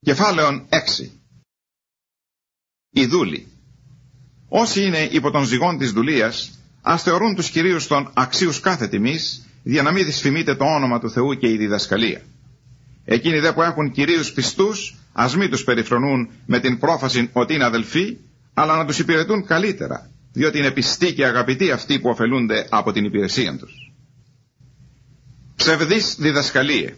Κεφάλαιον 6. Οι δούλοι. Όσοι είναι υπό των ζυγών της δουλείας, ας θεωρούν τους κυρίους των αξίους κάθε τιμής, για να μην δυσφημείται το όνομα του Θεού και η διδασκαλία. Εκείνοι δε που έχουν κυρίους πιστούς, ας μην τους περιφρονούν με την πρόφαση ότι είναι αδελφοί, αλλά να τους υπηρετούν καλύτερα, διότι είναι πιστοί και αγαπητοί αυτοί που ωφελούνται από την υπηρεσία τους. Ψευδής διδασκαλίε.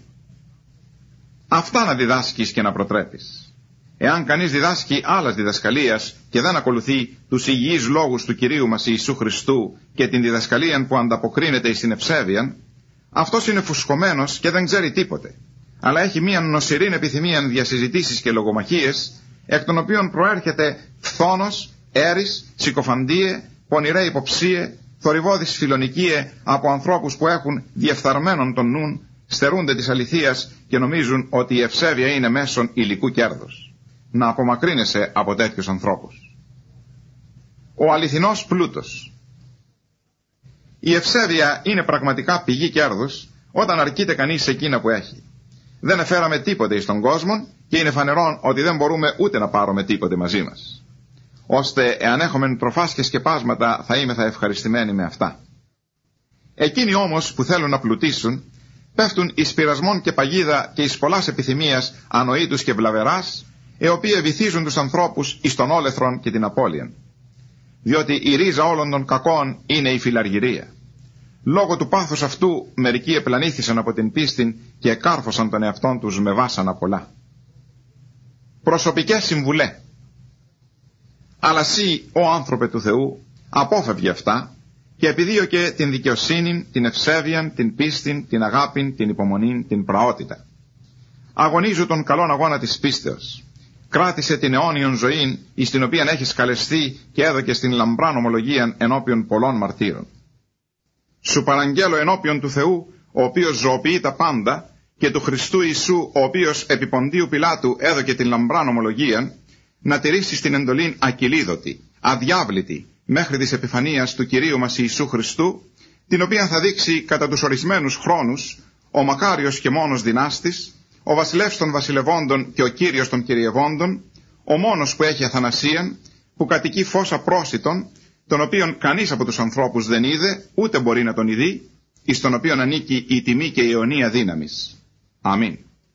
Αυτά να διδάσκεις και να προτρέπεις. Εάν κανείς διδάσκει άλλας διδασκαλίας και δεν ακολουθεί τους υγιείς λόγους του Κυρίου μας Ιησού Χριστού και την διδασκαλία που ανταποκρίνεται στην ευσέβεια, αυτός είναι φουσκωμένος και δεν ξέρει τίποτε, αλλά έχει μία νοσηρήν επιθυμία διασυζητήσεις και λογομαχίες, εκ των οποίων προέρχεται φθόνος, έρης, συκοφαντίε, πονηρέ υποψίε, θορυβώδης φιλονικίε από ανθρώπους που έχουν διεφθαρμένον τον νουν, στερούνται της αληθείας και νομίζουν ότι η ευσέβεια είναι μέσον υλικού κέρδους. Να απομακρύνεσαι από τέτοιους ανθρώπους. Ο αληθινός πλούτος. Η ευσέβεια είναι πραγματικά πηγή κέρδους όταν αρκείται κανείς σε εκείνα που έχει. Δεν εφέραμε τίποτε εις τον κόσμο και είναι φανερόν ότι δεν μπορούμε ούτε να πάρουμε τίποτε μαζί μας. Ώστε εάν έχουμε τροφάς και σκεπάσματα θα είμαι ευχαριστημένοι με αυτά. Εκείνοι όμως που θέλουν να πλουτίσουν πέφτουν εις πειρασμόν και παγίδα και εις πολλάς επιθυμίας ανοήτους και βλαβεράς, οι οποίοι βυθίζουν τους ανθρώπους εις τον όλεθρον και την απώλεια. Διότι η ρίζα όλων των κακών είναι η φιλαργυρία. Λόγω του πάθους αυτού μερικοί επλανήθησαν από την πίστη και εκάρφωσαν τον εαυτόν τους με βάσανα πολλά. Προσωπικές συμβουλέ. Αλλά εσύ, ο άνθρωπε του Θεού, απόφευγε αυτά και επιδίωκε την δικαιοσύνη, την ευσέβεια, την πίστη, την αγάπη, την υπομονή, την πραότητα. Αγωνίζου τον καλόν αγώνα της πίστεως. Κράτησε την αιώνιον ζωή, εις την οποία έχεις καλεστεί και έδωκε στην λαμπράν ομολογία ενώπιον πολλών μαρτύρων. Σου παραγγέλω ενώπιον του Θεού, ο οποίος ζωοποιεί τα πάντα, και του Χριστού Ιησού, ο οποίος επί Ποντίου Πιλάτου έδωκε την λαμπράν ομολογία, να τηρήσεις την εντολήν ακυλίδωτη, αδιάβλητη, μέχρι της επιφανείας του Κυρίου μας Ιησού Χριστού, την οποία θα δείξει κατά τους ορισμένους χρόνους ο μακάριος και μόνος δυνάστης, ο βασιλεύς των βασιλευόντων και ο κύριος των κυριευόντων, ο μόνος που έχει αθανασίαν, που κατοικεί φως απρόσιτον, τον οποίον κανείς από τους ανθρώπους δεν είδε, ούτε μπορεί να τον ειδεί, εις τον οποίον ανήκει η τιμή και η αιωνία δύναμις. Αμήν.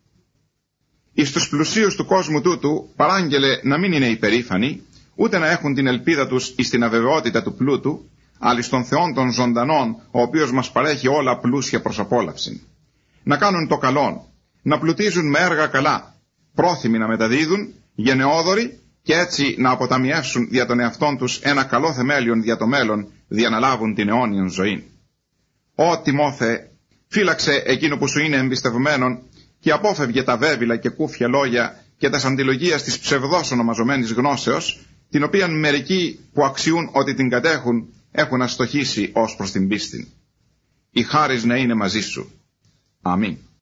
Εις τους πλουσίους του κόσμου τούτου παράγγελε να μην είναι υπερήφανοι, ούτε να έχουν την ελπίδα τους εις την αβεβαιότητα του πλούτου, αλλά εις τον Θεόν των ζωντανών, ο οποίος μας παρέχει όλα πλούσια προς απόλαυση. Να κάνουν το καλόν, να πλουτίζουν με έργα καλά, πρόθυμοι να μεταδίδουν, γενναιόδοροι, και έτσι να αποταμιεύσουν δια των εαυτών τους ένα καλό θεμέλιον δια το μέλλον, δια να λάβουν την αιώνιον ζωή. Ω Τιμόθε, φύλαξε εκείνο που σου είναι εμπιστευμένον και απόφευγε τα βέβυλα και κούφια λόγια και τα αντιλογίας της ψευδός ονομαζομένης γνώσεως, την οποία μερικοί που αξιούν ότι την κατέχουν έχουν αστοχήσει ως προς την πίστη. Η χάρις να είναι μαζί σου. Αμήν.